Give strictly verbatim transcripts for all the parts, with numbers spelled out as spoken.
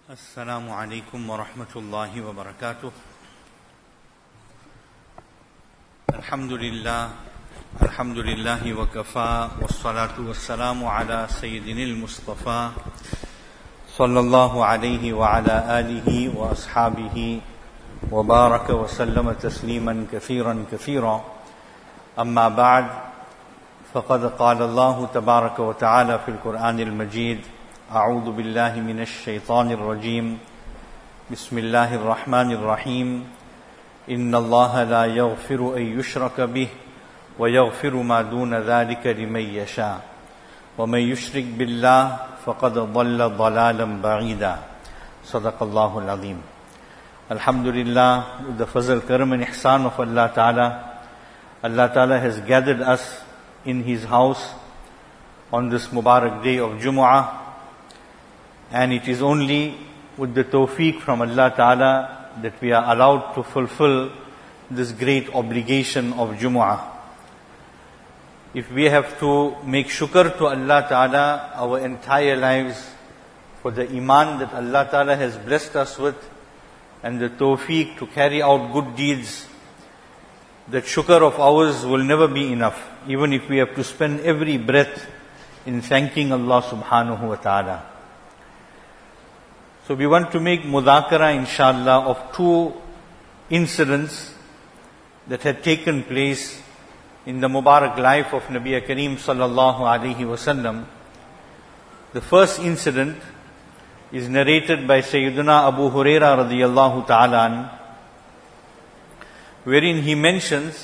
السلام عليكم ورحمة الله وبركاته. الحمد لله الحمد لله وكفى والصلاة والسلام على سيدنا المصطفى صلى الله عليه وعلى آله وأصحابه وبارك وسلم تسليما كثيرا كثيرا. أما بعد، فقد قال الله تبارك وتعالى في القرآن المجيد: أعوذ بالله من الشيطان الرجيم. بسم الله الرحمن الرحيم. إن الله لا يغفر أن يشرك به ويغفر ما دون ذلك لمن يشاء ومن يشرك بالله فقد ضل ضلالا بعيدا. صدق الله العظيم. Alhamdulillah, with the fazl, karam and ihsan of Allah Ta'ala, Allah Ta'ala has gathered us in His house on this Mubarak day of Jumu'ah. And it is only with the tawfiq from Allah Ta'ala that we are allowed to fulfill this great obligation of Jumu'ah. If we have to make shukr to Allah Ta'ala our entire lives for the iman that Allah Ta'ala has blessed us with and the tawfiq to carry out good deeds, that shukr of ours will never be enough, even if we have to spend every breath in thanking Allah Subhanahu wa Ta'ala. So we want to make mudhakara, inshallah, of two incidents that had taken place in the Mubarak life of Nabi Kareem sallallahu alaihi wasallam. The first incident is narrated by Sayyiduna Abu Huraira radiyallahu ta'ala an, wherein he mentions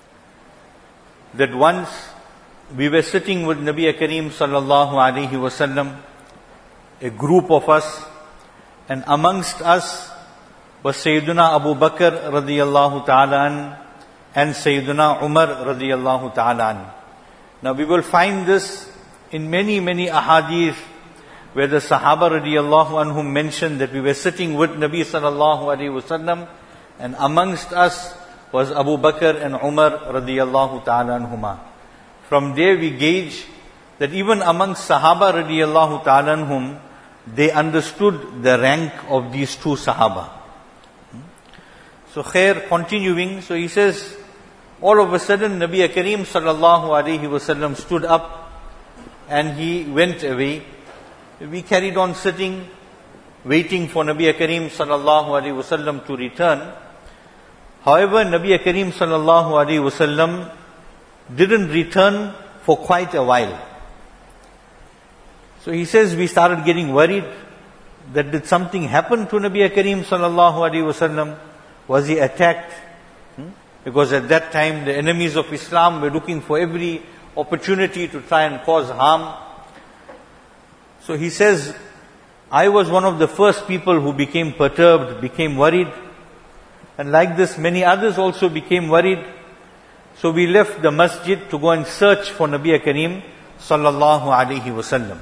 that once we were sitting with Nabi Kareem sallallahu alaihi wasallam, a group of us, and amongst us was Sayyiduna Abu Bakr radiyallahu ta'ala an and Sayyiduna Umar radiyallahu ta'ala an. Now we will find this in many, many ahadith where the Sahaba radiyallahu anhum mentioned that we were sitting with Nabi sallallahu alayhi wasallam and amongst us was Abu Bakr and Umar radiyallahu ta'ala anhuma. From there we gauge that even amongst Sahaba radiyallahu ta'ala anhum, they understood the rank of these two Sahaba. So Khair, continuing, so he says, all of a sudden Nabi Kareem sallallahu alayhi wasallam stood up and he went away. We carried on sitting, waiting for Nabi Kareem sallallahu alayhi wasallam to return. However, Nabi Kareem sallallahu alayhi wasallam didn't return for quite a while. So he says we started getting worried that did something happen to Nabi Kareem sallallahu alaihi wasallam? Was he attacked? Hmm? Because at that time the enemies of Islam were looking for every opportunity to try and cause harm. So he says, I was one of the first people who became perturbed, became worried. And like this, many others also became worried. So we left the masjid to go and search for Nabi Kareem sallallahu alaihi wasallam.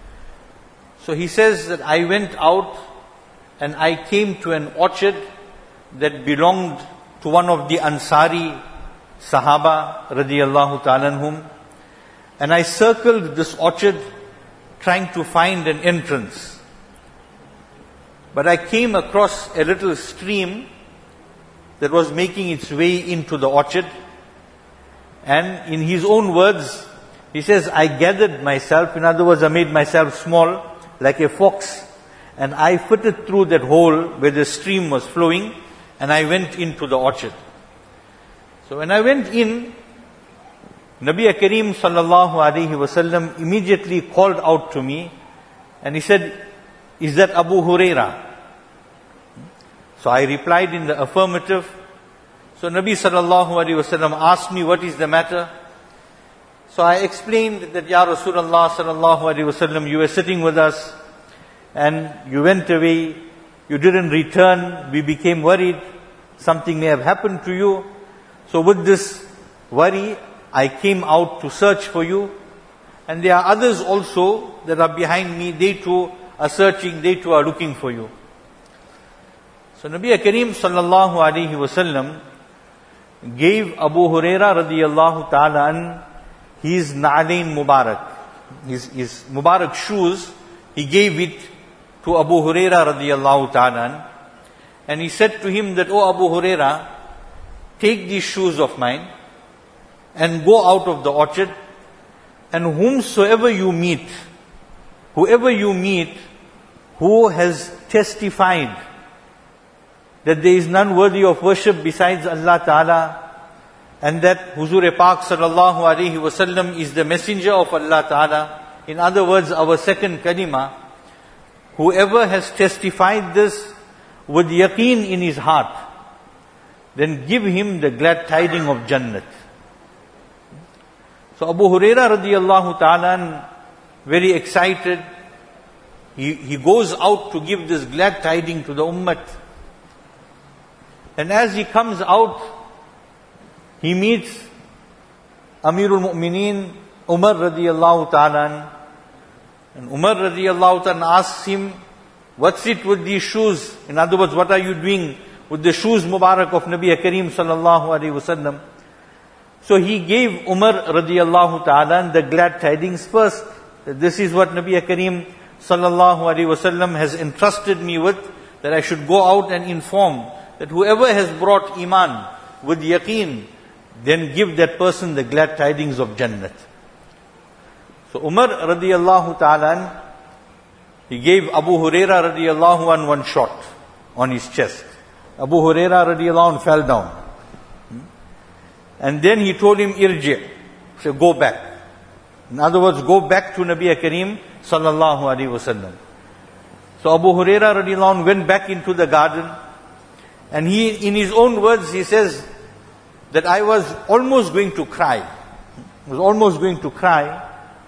So he says that I went out and I came to an orchard that belonged to one of the Ansari Sahaba radiyallahu ta'ala anhum. And I circled this orchard trying to find an entrance. But I came across a little stream that was making its way into the orchard. And in his own words, he says, I gathered myself, in other words, I made myself small, like a fox, and I fitted through that hole where the stream was flowing, and I went into the orchard. So when I went in, Nabi Kareem sallallahu alaihi wasallam immediately called out to me, and he said, is that Abu Huraira? So I replied in the affirmative. So Nabi sallallahu alaihi wasallam asked me, what is the matter? So I explained that, Ya Rasulullah sallallahu alaihi wasallam, you were sitting with us and you went away, you didn't return, we became worried, something may have happened to you. So with this worry, I came out to search for you. And there are others also that are behind me, they too are searching, they too are looking for you. So Nabi Kareem sallallahu alaihi wasallam gave Abu Huraira radiyallahu ta'ala an his Na'alain Mubarak, his, his Mubarak shoes, he gave it to to Abu Huraira radiyallahu ta'ala, and he said to him that, "O Abu Huraira, take these shoes of mine and go out of the orchard, and whomsoever you meet, whoever you meet who has testified that there is none worthy of worship besides Allah Ta'ala, and that Huzur Pak sallallahu alaihi wasallam is the messenger of Allah Ta'ala, in other words, our second kalima, whoever has testified this with yaqeen in his heart, then give him the glad tidings of Jannat." So Abu Huraira radiyallahu ta'ala, very excited, he, he goes out to give this glad tidings to the ummah. And as he comes out, he meets Amirul Mu'mineen Umar radiyallahu ta'ala. And Umar radiyallahu ta'ala asks him, "What's it with these shoes? In other words, what are you doing with the shoes Mubarak of Nabi Kareem sallallahu alaihi wasallam?" So he gave Umar radiyallahu ta'ala the glad tidings first. That this is what Nabi Kareem sallallahu alaihi wasallam has entrusted me with, that I should go out and inform that whoever has brought iman with yaqeen, then give that person the glad tidings of Jannat. So Umar radiyallahu ta'ala, he gave Abu Huraira radiyallahu an one shot on his chest. Abu Huraira radiyallahu an fell down. And then he told him, "Irji," so go back. In other words, go back to Nabi Kareem sallallahu alaihi wasallam. So Abu Huraira radiyallahu an went back into the garden, and he, in his own words, he says that I was almost going to cry. I was almost going to cry.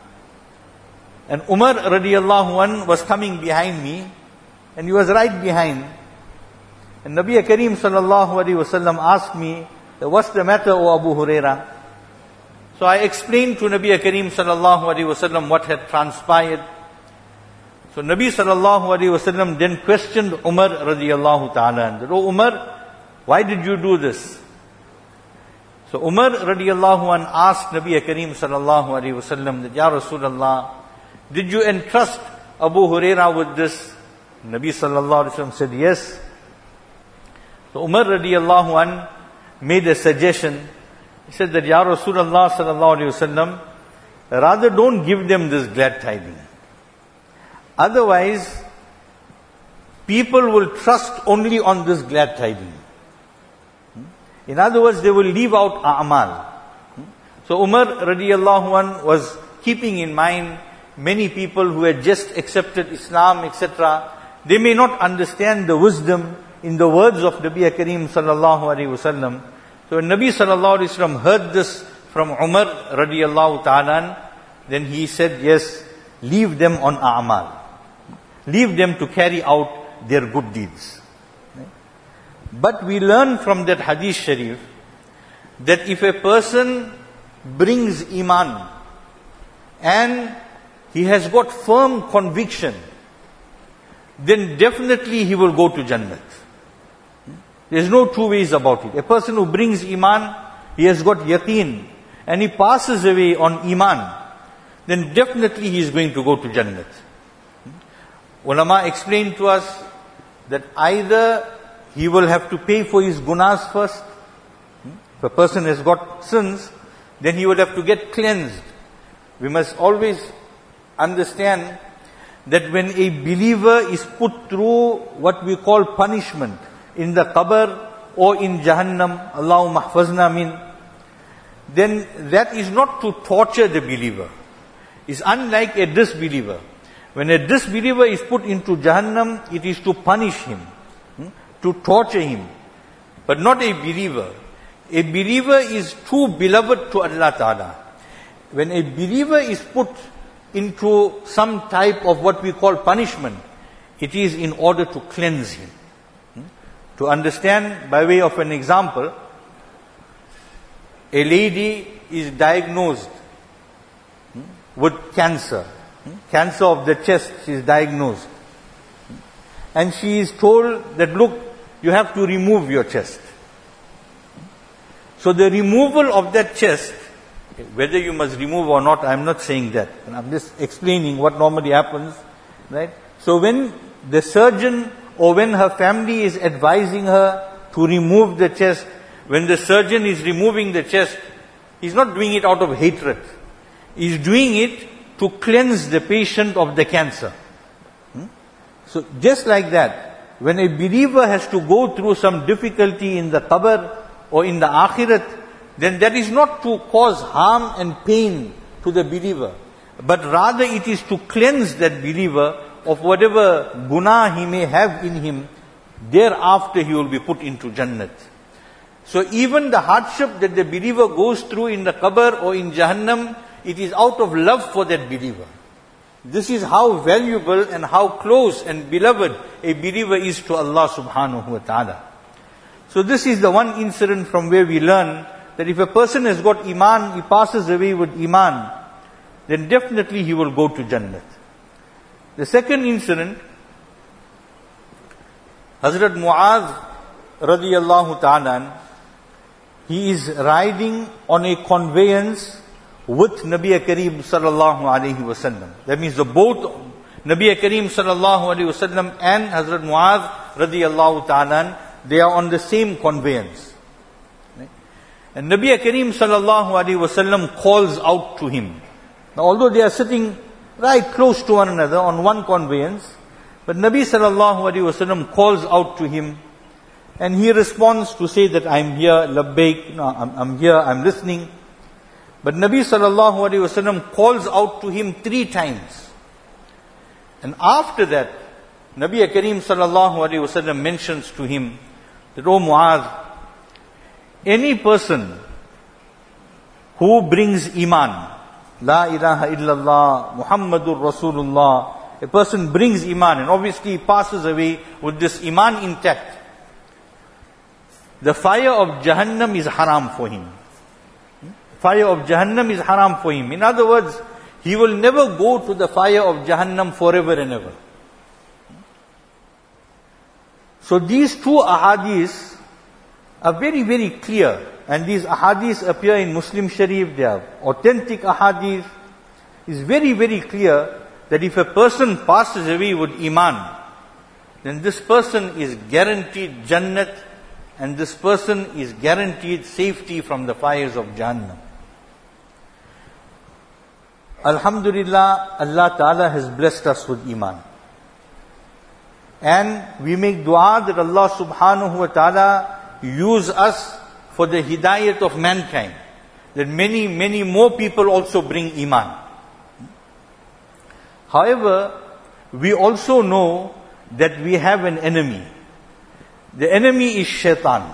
And Umar radiyallahu an was coming behind me, and he was right behind. And Nabi Kareem sallallahu alaihi wasallam asked me, "What's the matter, O Abu Huraira?" So I explained to Nabi Kareem sallallahu alaihi wasallam what had transpired. So Nabi sallallahu alaihi wasallam then questioned Umar radiyallahu ta'ala. "Oh Umar, why did you do this?" So Umar radiyallahu an asked Nabi Kareem sallallahu alaihi wasallam that, "Ya Rasulullah, did you entrust Abu Huraira with this?" Nabi sallallahu alaihi wasallam said, "Yes." So Umar radiyallahu an made a suggestion. He said that, "Ya Rasulullah sallallahu alaihi wasallam, rather don't give them this glad tidings. Otherwise, people will trust only on this glad tidings. In other words, they will leave out a'mal." So Umar radiyallahu an was keeping in mind many people who had just accepted Islam, et cetera. They may not understand the wisdom in the words of Nabi Kareem sallallahu alaihi wasallam. So when Nabi sallallahu alaihi wasallam heard this from Umar radiyallahu ta'ala, then he said, "Yes, leave them on a'mal. Leave them to carry out their good deeds." But we learn from that hadith sharif that if a person brings iman and he has got firm conviction, then definitely he will go to Jannat. There's no two ways about it. A person who brings iman, he has got yaqeen, and he passes away on iman, then definitely he is going to go to Jannat. Ulama explained to us that either he will have to pay for his gunas first. If a person has got sins, then he will have to get cleansed. We must always understand that when a believer is put through what we call punishment in the qabr or in Jahannam, Allahumma mahfazna min, then that is not to torture the believer. It's unlike a disbeliever. When a disbeliever is put into Jahannam, it is to punish him, to torture him, but not a believer. A believer is too beloved to Allah Ta'ala. When a believer is put into some type of what we call punishment, it is in order to cleanse him. To understand, by way of an example, a lady is diagnosed with cancer. Cancer of the chest, she is diagnosed. And she is told that, look, you have to remove your chest. So the removal of that chest, whether you must remove or not, I am not saying that. I'm just explaining what normally happens, right? So when the surgeon or when her family is advising her to remove the chest, when the surgeon is removing the chest, he's not doing it out of hatred. He's doing it to cleanse the patient of the cancer. Hmm? So just like that, when a believer has to go through some difficulty in the qabr or in the akhirat, then that is not to cause harm and pain to the believer, but rather it is to cleanse that believer of whatever guna he may have in him. Thereafter he will be put into Jannat. So even the hardship that the believer goes through in the qabr or in Jahannam, it is out of love for that believer. This is how valuable and how close and beloved a believer is to Allah subhanahu wa ta'ala. So this is the one incident from where we learn that if a person has got iman, he passes away with iman, then definitely he will go to Jannat. The second incident, Hazrat Mu'adh radiyallahu ta'ala, he is riding on a conveyance with Nabi Kareem sallallahu alayhi wasallam. That means the both Nabi Kareem sallallahu alayhi wasallam and Hazrat Mu'adh radiyallahu ta'ala, they are on the same conveyance. And Nabi Kareem sallallahu alayhi wasallam calls out to him. Now although they are sitting right close to one another on one conveyance, but Nabi sallallahu alayhi wasallam calls out to him, and he responds to say that I'm here, labbaik, no, I'm, I'm here, I'm listening. But Nabi sallallahu alayhi wasallam calls out to him three times. And after that, Nabi Kareem sallallahu alayhi wasallam mentions to him that, O Mu'adh, any person who brings iman, La ilaha illallah, Muhammadur Rasulullah, a person brings iman and obviously passes away with this iman intact, the fire of Jahannam is haram for him. Fire of Jahannam is haram for him. In other words, he will never go to the fire of Jahannam forever and ever. So these two ahadith are very, very clear. And these ahadith appear in Muslim Sharif. They are authentic ahadith. It's very, very clear that if a person passes away with iman, then this person is guaranteed Jannat, and this person is guaranteed safety from the fires of Jahannam. Alhamdulillah, Allah Ta'ala has blessed us with iman. And we make dua that Allah Subhanahu wa Ta'ala use us for the hidayat of mankind. That many, many more people also bring iman. However, we also know that we have an enemy. The enemy is shaitan.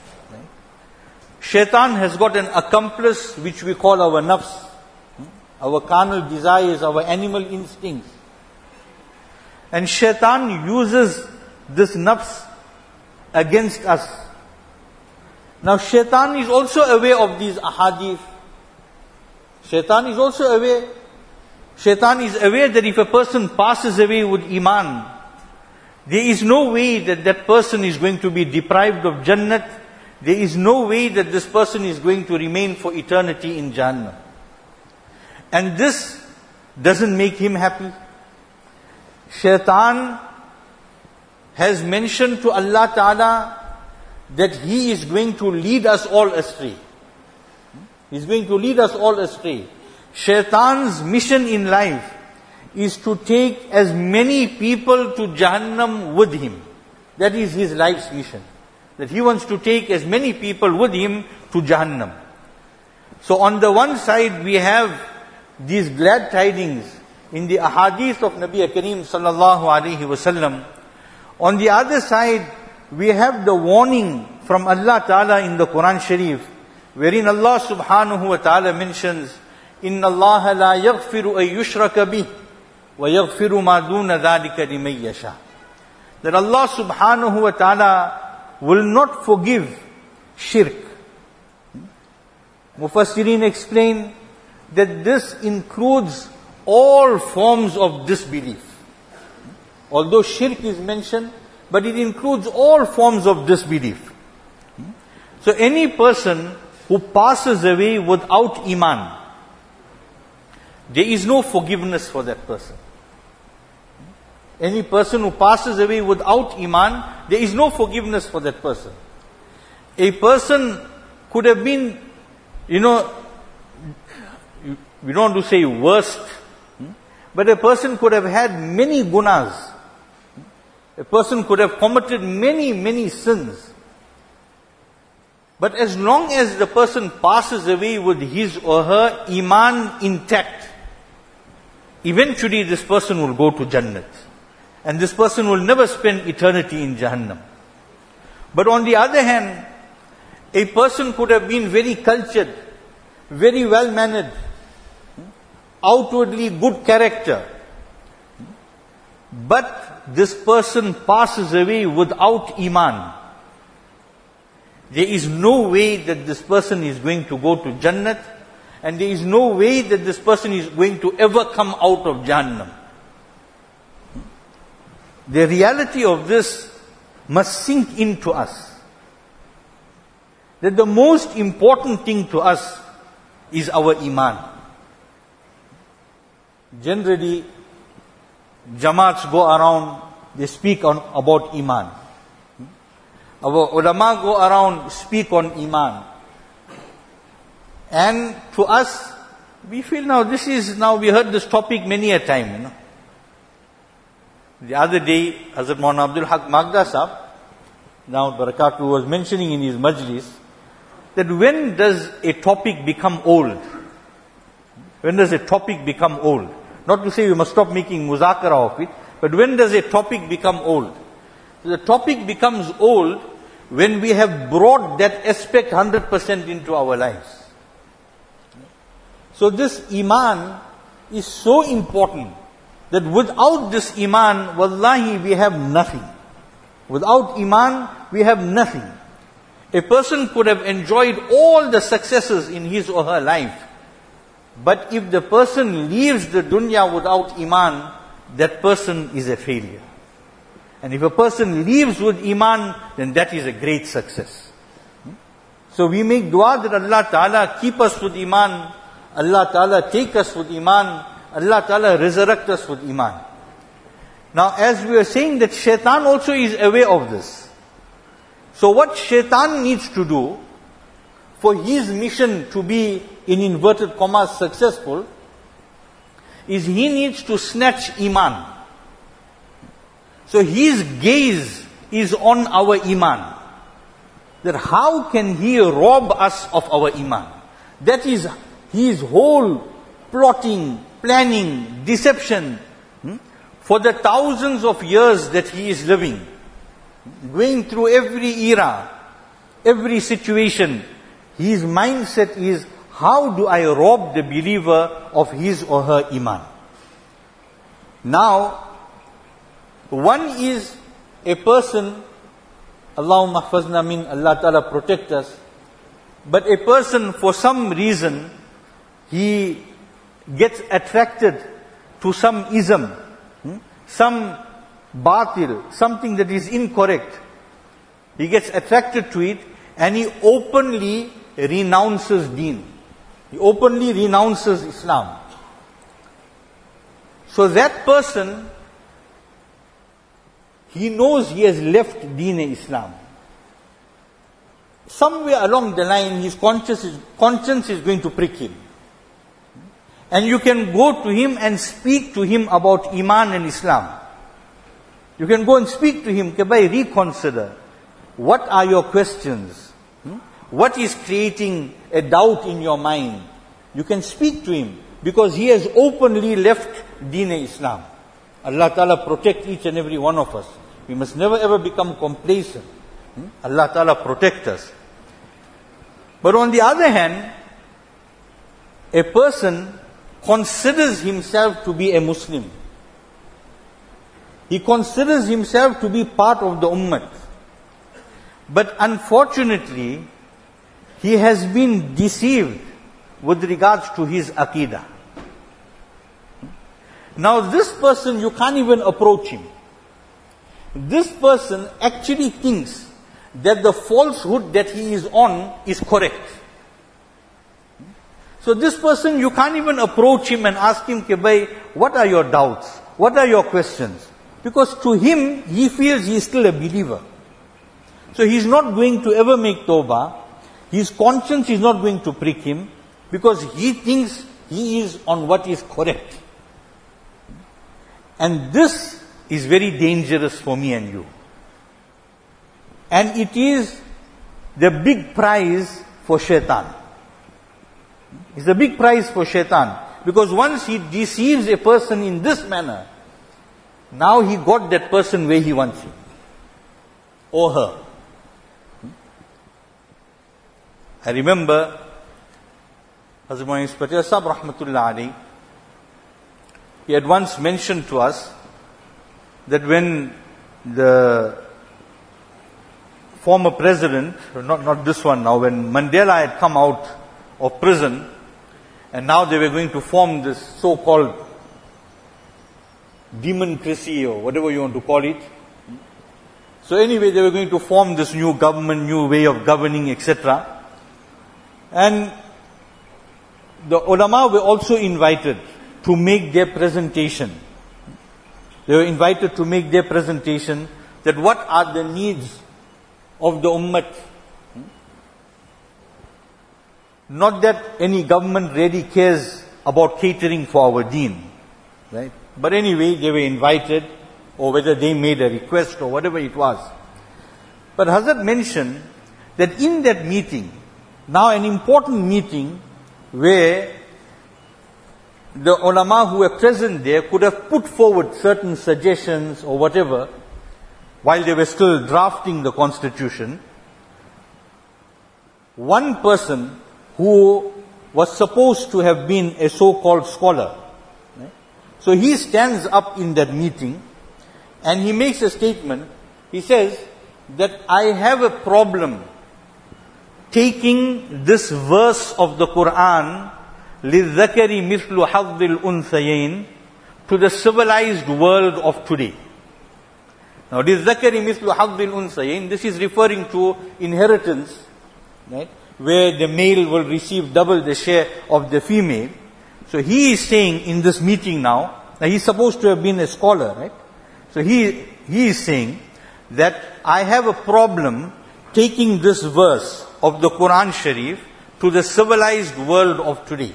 Shaitan has got an accomplice which we call our nafs, our carnal desires, our animal instincts. And shaitan uses this nafs against us. Now shaitan is also aware of these ahadith. Shaitan is also aware. Shaitan is aware that if a person passes away with iman, there is no way that that person is going to be deprived of Jannat. There is no way that this person is going to remain for eternity in Jannah. And this doesn't make him happy. Shaitan has mentioned to Allah Ta'ala that he is going to lead us all astray. He's going to lead us all astray. Shaitan's mission in life is to take as many people to Jahannam with him. That is his life's mission. That he wants to take as many people with him to Jahannam. So on the one side we have these glad tidings in the ahadith of Nabi Kareem sallallahu alaihi wasallam. On the other side, we have the warning from Allah Ta'ala in the Quran Sharif, wherein Allah subhanahu wa ta'ala mentions, Inna Allah la yaghfiru ay yushraka bih, wa yaghfiru ma duna dhalika liman yasha. That Allah subhanahu wa ta'ala will not forgive shirk. Mufassirin explain that this includes all forms of disbelief. Although shirk is mentioned, but it includes all forms of disbelief. So any person who passes away without iman, there is no forgiveness for that person. Any person who passes away without iman, there is no forgiveness for that person. A person could have been, you know, we don't want to say worst, but a person could have had many gunas. A person could have committed many, many sins. But as long as the person passes away with his or her iman intact, eventually this person will go to Jannat. And this person will never spend eternity in Jahannam. But on the other hand, a person could have been very cultured, very well-mannered, outwardly good character. But this person passes away without iman. There is no way that this person is going to go to Jannat, and there is no way that this person is going to ever come out of Jahannam. The reality of this must sink into us. That the most important thing to us is our iman. Generally, Jamaats go around, they speak on, about iman. Our ulama go around, speak on iman. And to us, we feel now this is, now we heard this topic many a time, you know. The other day, Hazrat Maulana Abdul Haq Magda Sahab, now Barakatu was mentioning in his majlis, that when does a topic become old? When does a topic become old? Not to say we must stop making muzakara of it, but when does a topic become old? So the topic becomes old when we have brought that aspect one hundred percent into our lives. So this iman is so important that without this iman, wallahi, we have nothing. Without iman, we have nothing. A person could have enjoyed all the successes in his or her life, but if the person leaves the dunya without iman, that person is a failure. And if a person leaves with iman, then that is a great success. So we make dua that Allah Ta'ala keep us with iman, Allah Ta'ala take us with iman, Allah Ta'ala resurrect us with iman. Now as we were saying that shaitan also is aware of this. So what shaitan needs to do for his mission to be, in inverted commas, successful, is he needs to snatch iman. So his gaze is on our iman. That how can he rob us of our iman? That is his whole plotting, planning, deception, hmm, for the thousands of years that he is living. Going through every era, every situation, his mindset is, how do I rob the believer of his or her iman? Now, one is a person, Allahumma mahfazna min, Allah Ta'ala protect us, but a person for some reason, he gets attracted to some ism, hmm, some batil, something that is incorrect. He gets attracted to it and he openly renounces deen. He openly renounces Islam. So that person, he knows he has left Deen-e-Islam. Somewhere along the line, his conscience is, conscience is going to prick him. And you can go to him and speak to him about Iman and Islam. You can go and speak to him, Bhai, reconsider. What are your questions? Hmm? What is creating a doubt in your mind? You can speak to him because he has openly left Deen-e-Islam. Allah Ta'ala protect each and every one of us. We must never ever become complacent. Hmm? Allah Ta'ala protect us. But on the other hand, a person considers himself to be a Muslim. He considers himself to be part of the ummah. But unfortunately, he has been deceived with regards to his aqidah. Now this person, you can't even approach him. This person actually thinks that the falsehood that he is on is correct. So this person, you can't even approach him and ask him, Bhai, what are your doubts? What are your questions? Because to him, he feels he is still a believer. So he is not going to ever make tawbah. His conscience is not going to prick him because he thinks he is on what is correct. And this is very dangerous for me and you. And it is the big prize for shaitan. It's the big prize for shaitan. Because once he deceives a person in this manner, now he got that person where he wants him. Or her. I remember Hazrat Moin Patel Sahib Rahmatullah Ali, he had once mentioned to us that when the former president, not, not this one now, when Mandela had come out of prison, and now they were going to form this so-called democracy or whatever you want to call it. So anyway, they were going to form this new government, new way of governing, et cetera. And the ulama were also invited to make their presentation. They were invited to make their presentation that what are the needs of the ummah. Not that any government really cares about catering for our deen, right? But anyway, they were invited, or whether they made a request or whatever it was. But Hazrat mentioned that in that meeting, now an important meeting where the ulama who were present there could have put forward certain suggestions or whatever while they were still drafting the constitution. One person who was supposed to have been a so-called scholar, right? So he stands up in that meeting and he makes a statement. He says that I have a problem taking this verse of the Quran, لِلذَّكَرِ مِثْلُ حَظِّ الْأُنْثَيَيْنِ, to the civilized world of today. Now, لِلذَّكَرِ مِثْلُ حَظِّ الْأُنْثَيَيْنِ, this is referring to inheritance, right? Where the male will receive double the share of the female. So he is saying in this meeting now, now he's supposed to have been a scholar, right? So he, he is saying that I have a problem taking this verse of the Quran Sharif to the civilized world of today.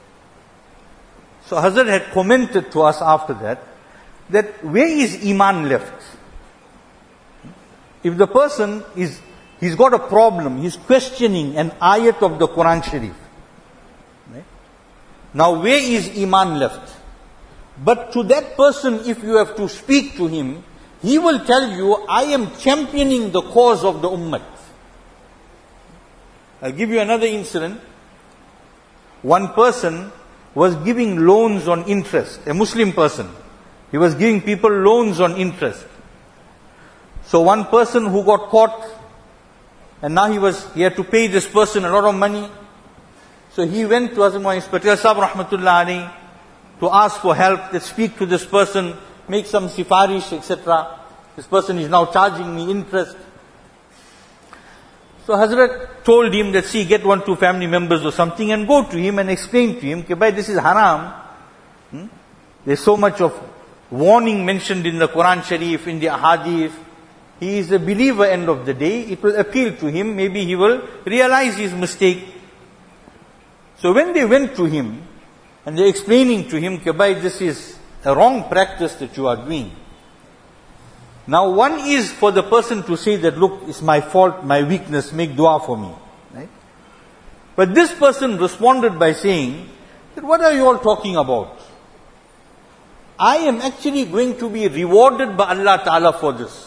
So Hazrat had commented to us after that, that where is Iman left? If the person is, he's got a problem, he's questioning an ayat of the Quran Sharif. Right? Now where is Iman left? But to that person, if you have to speak to him, he will tell you, I am championing the cause of the ummah. I'll give you another incident. One person was giving loans on interest, a Muslim person. He was giving people loans on interest. So one person who got caught, and now he was, he had to pay this person a lot of money. So he went to Hazrat Moin Patel Sahib Rahmatullah Ali to ask for help, to speak to this person, make some sifarish, et cetera. This person is now charging me interest. So Hazrat told him that, see, get one, two family members or something and go to him and explain to him, that this is haram. Hmm? There's so much of warning mentioned in the Quran Sharif, in the Ahadith. He is a believer end of the day. It will appeal to him. Maybe he will realize his mistake. So when they went to him and they're explaining to him, that this is a wrong practice that you are doing. Now one is for the person to say that, look, it's my fault, my weakness, make dua for me. Right? But this person responded by saying, that what are you all talking about? I am actually going to be rewarded by Allah Ta'ala for this.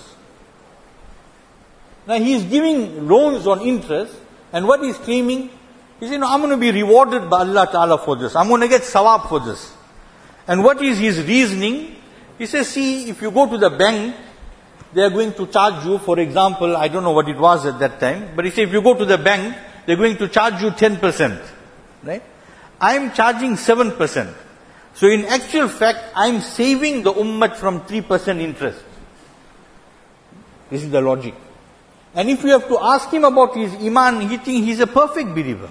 Now he is giving loans on interest, and what he's claiming, he said, no, I'm going to be rewarded by Allah Ta'ala for this. I'm going to get sawab for this. And what is his reasoning? He says, see, if you go to the bank, they are going to charge you, for example, I don't know what it was at that time, but he said, if you go to the bank, they're going to charge you ten percent. Right? I'm charging seven percent. So in actual fact, I'm saving the ummah from three percent interest. This is the logic. And if you have to ask him about his iman, he thinks he's a perfect believer.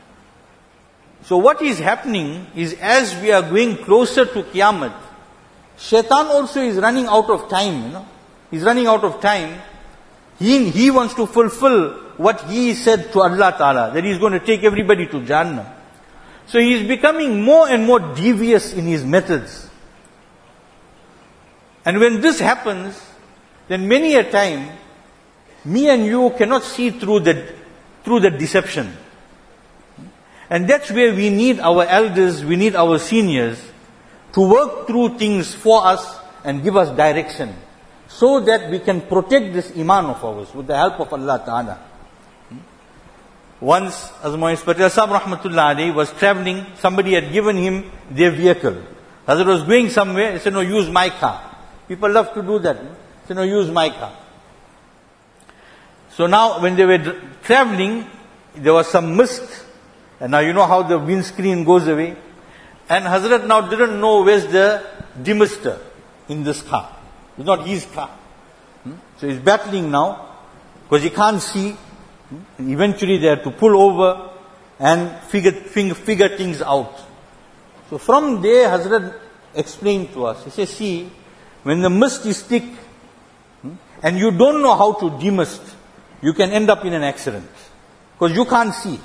So what is happening is, as we are going closer to Qiyamah, Shaitan also is running out of time, you know. He's running out of time. He, he wants to fulfill what he said to Allah Ta'ala, that he's going to take everybody to Jannah. So he is becoming more and more devious in his methods. And when this happens, then many a time, me and you cannot see through the, through the deception. And that's where we need our elders, we need our seniors to work through things for us and give us direction, so that we can protect this iman of ours with the help of Allah Ta'ala. Once, Hazrat Moiz Patel Sahib Rahmatullah Alayhi was traveling, somebody had given him their vehicle. Hazrat was going somewhere, he said, no, use my car. People love to do that. He said, no, use my car. So now, when they were traveling, there was some mist, and now you know how the windscreen goes away. And Hazrat now didn't know where's the demister in this car. It's not his car. Hmm? So he's battling now, because he can't see. Hmm? And eventually they have to pull over and figure, figure, figure things out. So from there, Hazrat explained to us. He says, see, when the mist is thick, hmm, and you don't know how to demist, you can end up in an accident. Because you can't see.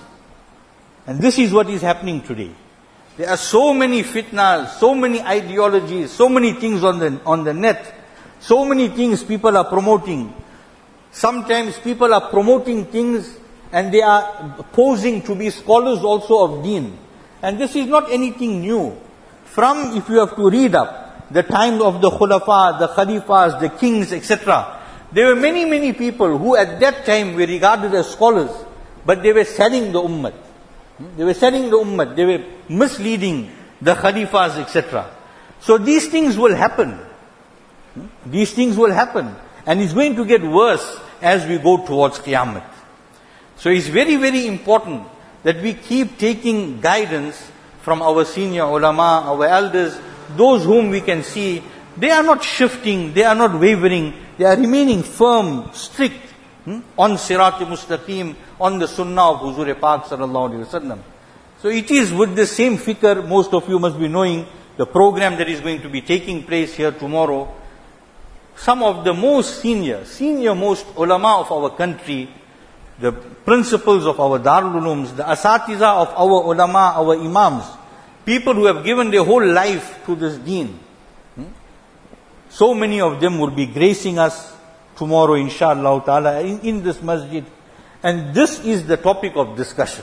And this is what is happening today. There are so many fitnas, so many ideologies, so many things on the, on the net, so many things people are promoting. Sometimes people are promoting things and they are posing to be scholars also of deen. And this is not anything new. From, if you have to read up, the time of the khulafa, the khalifas, the kings, et cetera, there were many, many people who at that time were regarded as scholars, but they were selling the ummah. They were selling the ummah. They were misleading the khalifas, et cetera. So these things will happen. These things will happen. And it's going to get worse as we go towards Qiyamah. So it's very, very important that we keep taking guidance from our senior ulama, our elders, those whom we can see. They are not shifting, they are not wavering, they are remaining firm, strict, hmm, on Sirat Mustaqim, on the Sunnah of Huzur Pak Sallallahu Alaihi Wasallam. So it is with the same fikr, most of you must be knowing the program that is going to be taking place here tomorrow. Some of the most senior, senior most ulama of our country, the principals of our Darul Ulooms, the asatiza of our ulama, our imams, people who have given their whole life to this deen. Hmm? So many of them will be gracing us tomorrow, inshallah ta'ala, in, in this masjid. And this is the topic of discussion.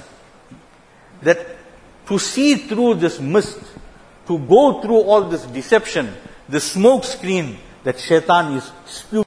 That to see through this mist, to go through all this deception, the smoke screen that shaitan is spewing